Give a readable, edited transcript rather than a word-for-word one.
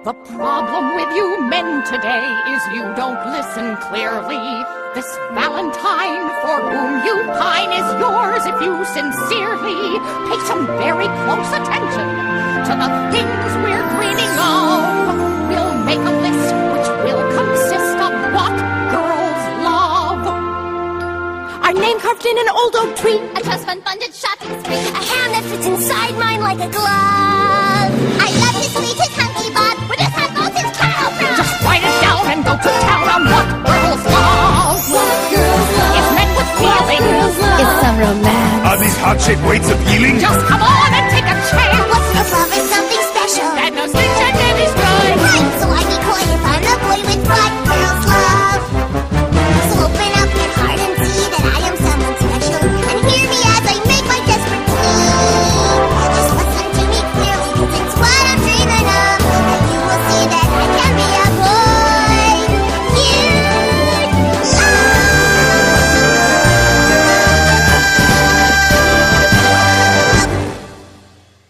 The problem with you men today is you don't listen clearly. This Valentine for whom you pine is yours if you sincerely pay some very close attention to the things we're dreaming of. We'll make a list which will consist of what girls love. Our name carved in an old oak tree, a trust fund funded shopping spree, a hand that fits inside mine like a glove. I love his sweet, his hunky bot, with his hat both his cattle from. Just write it down and go to town on what girls love. What girls love. It's men with feelings. It's some romance. Are these heart-shaped weights appealing? Just come on